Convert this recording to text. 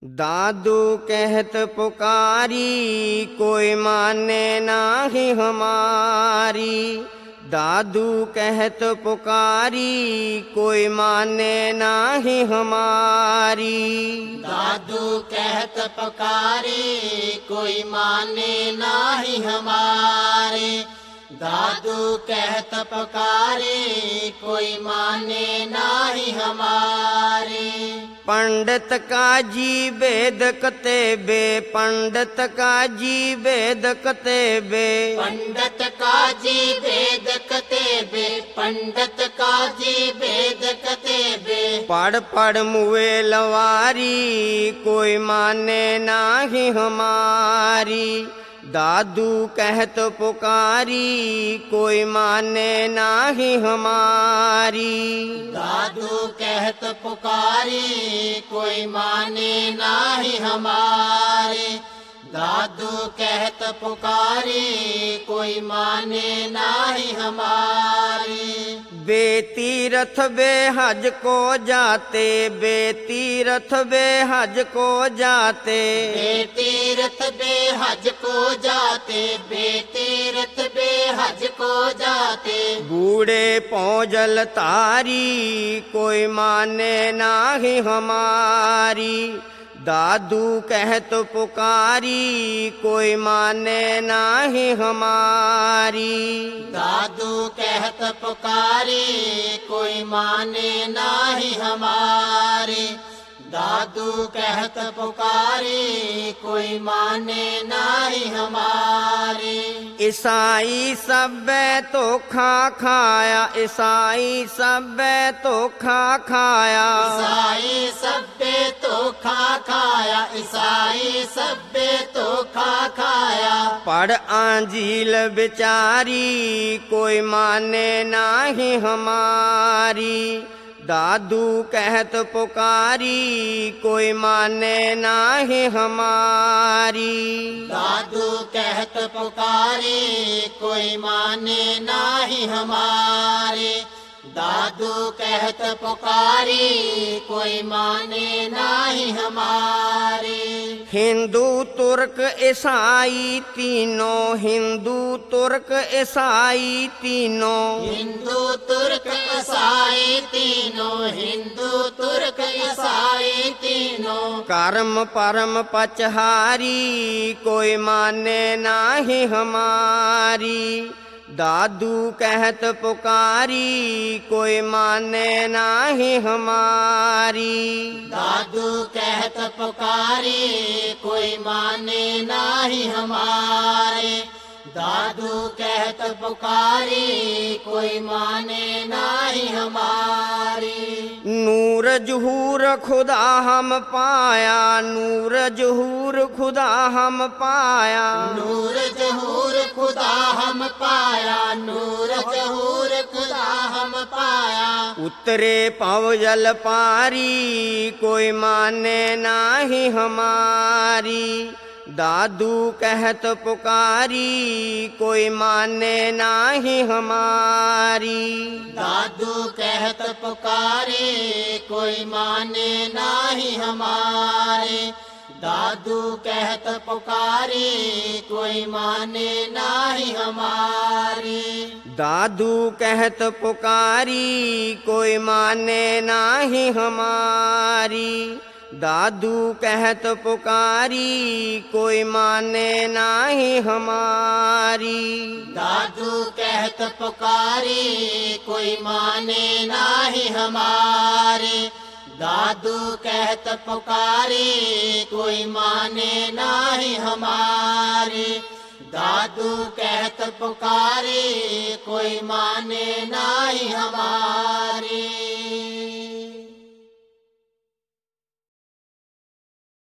दादू कहत पुकारी, कोई माने नाही हमारी। दादू कहत पुकारी, कोई माने नाही हमारी। दादू कहत पुकारी, कोई माने नाही हमारे। दादू कहत पुकारी, कोई माने नाही हमारे। पंडित काजी वेद कतेबे, पंडित काजी वेद कतेबे। पंडित काजी वेद कतेबे, पंडित काजी वेद कतेबे। पढ़ पढ़ मुए लवारी, कोई माने नाही हमारी। दादू कहत पुकारी, कोई माने नाही हमारी। दादू कहत पुकारी, कोई माने नाही हमारे। दादू कहत पुकारी, कोई माने नाही हमारे। बेतीरथ बेहज को जाते, बेतीरथ बेहज को जाते। बेतीरथ बेहज को जाते, बेतीरथ बेहज को जाते। बूढ़े पौजल तारी, कोई माने नाही हमारी। दादू कहत पुकारी, कोई माने नाही हमारी। दादू कहत पुकारी, कोई माने नाही हमारे। दादू कहत पुकारी, कोई माने नाही हमारे। ईसाई सब तो खा खाया, ईसाई सब तो खा खाया। ईसाई सब्बे तो खा खाया, ईसाई सब्बे तो खा खाया। पढ़ आंजील बिचारी, कोई माने नाही हमारी। दादू कहत पुकारी, कोई माने नाही हमारी। दादू कहत पुकारी, कोई माने नाही हमारे। दादू कहत पुकारी, कोई माने नाही हमारे। हिंदू तुर्क ईसाई तीनों, हिंदू तुर्क ईसाई तीनों। हिंदू तुर्क ईसाई तीनों, हिंदू तुर्क ईसाई तीनों। कर्म परम पचहारी, कोई माने नाही हमारी। दादू कहत पुकारी, कोई माने नाही हमारी। दादू कहत पुकारी, कोई माने नाही हमारे। दादू कहत पुकारी, कोई माने नाही हमारी। नूर जहूर खुदा हम पाया, नूर जहूर खुदा हम पाया। नूर जहूर खुदा हम पाया, नूर जहूर खुदा हम पाया। उतरे पवजल पारी, कोई माने नाही हमारी। दादू कहत पुकारी, कोई माने नाही हमारी। दादू कहत पुकारी, कोई माने नाही हमारे। दादू कहत पुकारी, कोई माने नाही हमारी। दादू कहत पुकारी, कोई माने नाही हमारी। दादू कहत पुकारी, कोई माने नाही हमारी। दादू कहत पुकारी, कोई माने नाही हमारे। दादू कहत पुकारी, कोई माने नाही हमारे। दादू कहत पुकारी, कोई माने नाही हमारे।